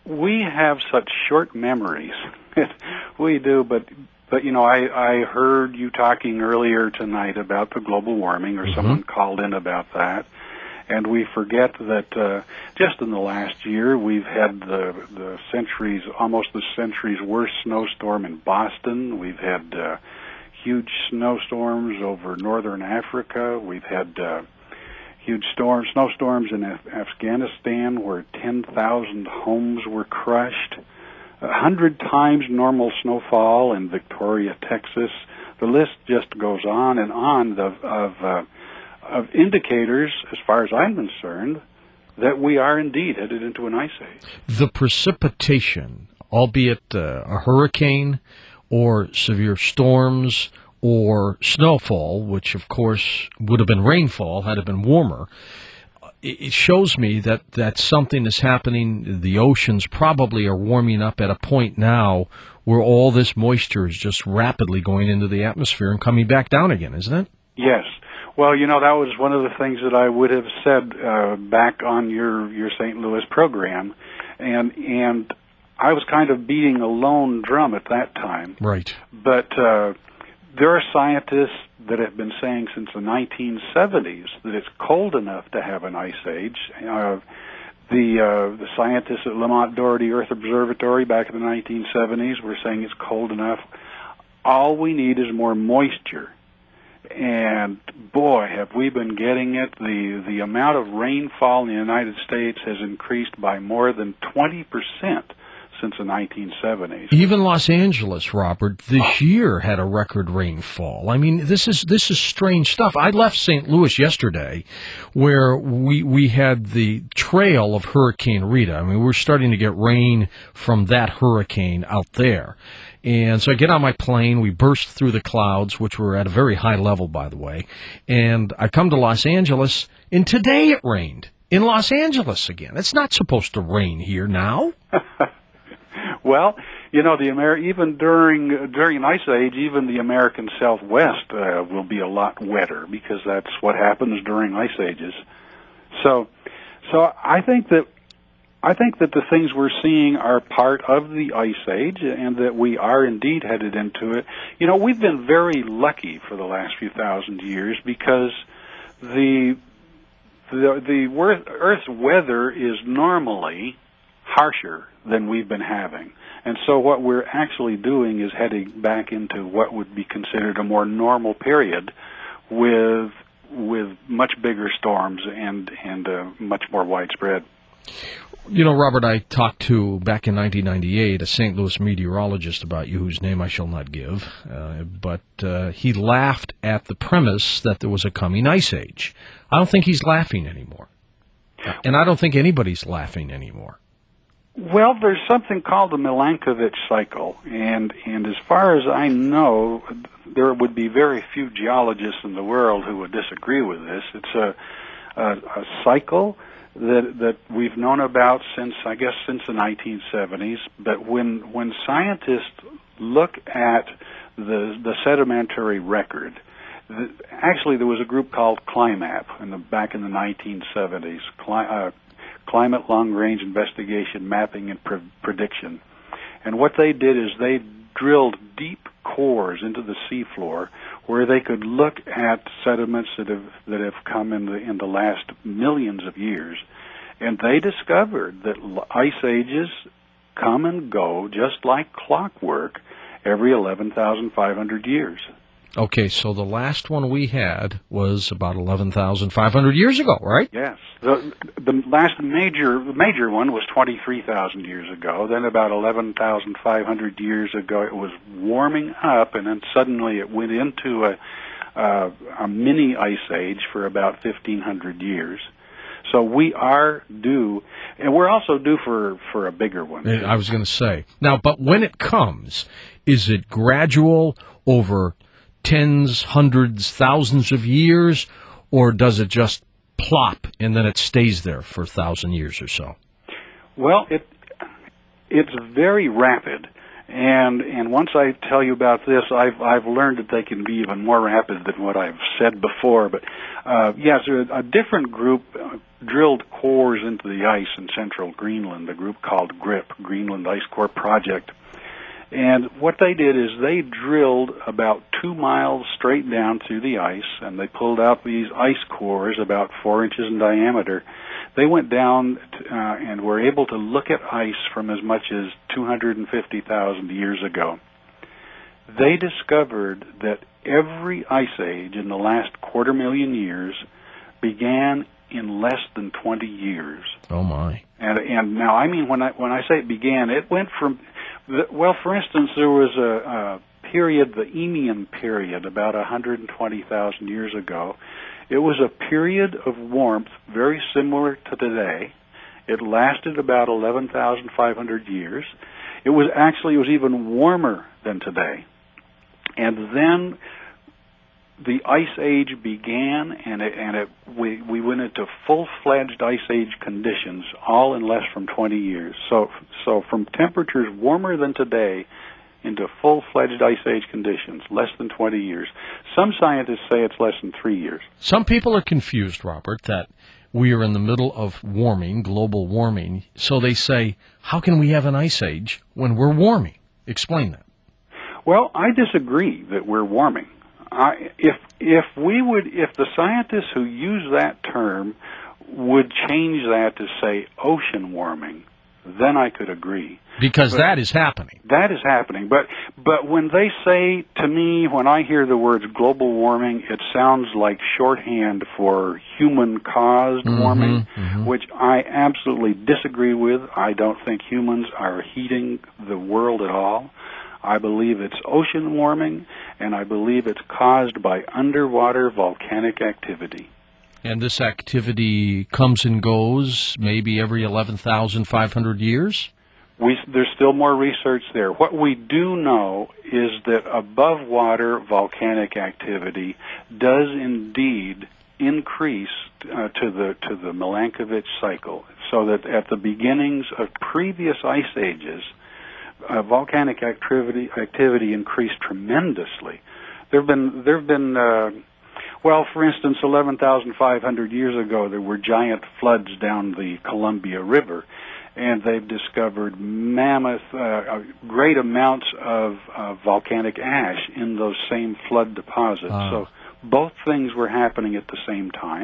we have such short memories. We do, but I heard you talking earlier tonight about the global warming, or someone called in about that, and we forget that just in the last year we've had almost the century's worst snowstorm in Boston. We've had huge snowstorms over northern Africa. We've had huge snowstorms in Afghanistan where 10,000 homes were crushed. 100 times normal snowfall in Victoria, Texas. The list just goes on and on of indicators, as far as I'm concerned, that we are indeed headed into an ice age. The precipitation, albeit a hurricane or severe storms or snowfall, which of course would have been rainfall had it been warmer, it shows me that something is happening. The oceans probably are warming up at a point now where all this moisture is just rapidly going into the atmosphere and coming back down again, isn't it? Yes. Well, that was one of the things that I would have said back on your St. Louis program, and I was kind of beating a lone drum at that time. Right. But there are scientists that have been saying since the 1970s that it's cold enough to have an ice age. The scientists at Lamont Doherty Earth Observatory back in the 1970s were saying it's cold enough. All we need is more moisture. And boy, have we been getting it. The amount of rainfall in the United States has increased by more than 20% since the 1970s. Even Los Angeles, Robert, this year had a record rainfall. I mean, this is strange stuff. I left St. Louis yesterday, where we had the trail of Hurricane Rita. I mean, we're starting to get rain from that hurricane out there. And so I get on my plane, we burst through the clouds, which were at a very high level, by the way, and I come to Los Angeles, and today it rained in Los Angeles again. It's not supposed to rain here now. Well, even during an ice age, even the American Southwest will be a lot wetter because that's what happens during ice ages. So I think that the things we're seeing are part of the ice age, and that we are indeed headed into it. We've been very lucky for the last few thousand years because the Earth's weather is normally harsher than we've been having. And so what we're actually doing is heading back into what would be considered a more normal period with much bigger storms and much more widespread. Robert, I talked to, back in 1998, a St. Louis meteorologist about you, whose name I shall not give, but he laughed at the premise that there was a coming ice age. I don't think he's laughing anymore. And I don't think anybody's laughing anymore. Well, there's something called the Milankovitch cycle, and as far as I know, there would be very few geologists in the world who would disagree with this. It's a cycle that we've known about since the 1970s. But when scientists look at the sedimentary record, actually there was a group called CLIMAP back in the 1970s. Climate Long-Range Investigation, Mapping, and Prediction. And what they did is they drilled deep cores into the seafloor where they could look at sediments that have come in the last millions of years. And they discovered that ice ages come and go just like clockwork every 11,500 years. Okay, so the last one we had was about 11,500 years ago, right? Yes. The last major one was 23,000 years ago. Then about 11,500 years ago, it was warming up, and then suddenly it went into a mini ice age for about 1,500 years. So we are due, and we're also due for a bigger one. I was going to say. Now, but when it comes, is it gradual over tens, hundreds, thousands of years, or does it just plop and then it stays there for 1,000 years or so? Well, it's very rapid, And once I tell you about this, I've learned that they can be even more rapid than what I've said before. But yes, a different group drilled cores into the ice in central Greenland, a group called GRIP, Greenland Ice Core Project. And what they did is they drilled about 2 miles straight down through the ice, and they pulled out these ice cores about 4 inches in diameter. They went down and were able to look at ice from as much as 250,000 years ago. They discovered that every ice age in the last 250,000 years began in less than 20 years. Oh my! And now, I mean, when I say it began, it went from, well, for instance, there was a period, the Eemian period, about 120,000 years ago. It was a period of warmth very similar to today. It lasted about 11,500 years. It was even warmer than today. And then the Ice Age began, and we went into full-fledged Ice Age conditions, all in less than 20 years. So from temperatures warmer than today into full-fledged Ice Age conditions, less than 20 years. Some scientists say it's less than 3 years. Some people are confused, Robert, that we are in the middle of warming, global warming. So they say, how can we have an Ice Age when we're warming? Explain that. Well, I disagree that we're warming. If the scientists who use that term would change that to say ocean warming, then I could agree. Because that is happening. That is happening. But when they say to me, when I hear the words global warming, it sounds like shorthand for human-caused warming, which I absolutely disagree with. I don't think humans are heating the world at all. I believe it's ocean warming, and I believe it's caused by underwater volcanic activity. And this activity comes and goes maybe every 11,500 years? There's still more research there. What we do know is that above water volcanic activity does indeed increase to the Milankovitch cycle, so that at the beginnings of previous ice ages, volcanic activity increased tremendously. There have been well, for instance, 11,500 years ago, there were giant floods down the Columbia River, and they've discovered mammoth, great amounts of volcanic ash in those same flood deposits. So both things were happening at the same time.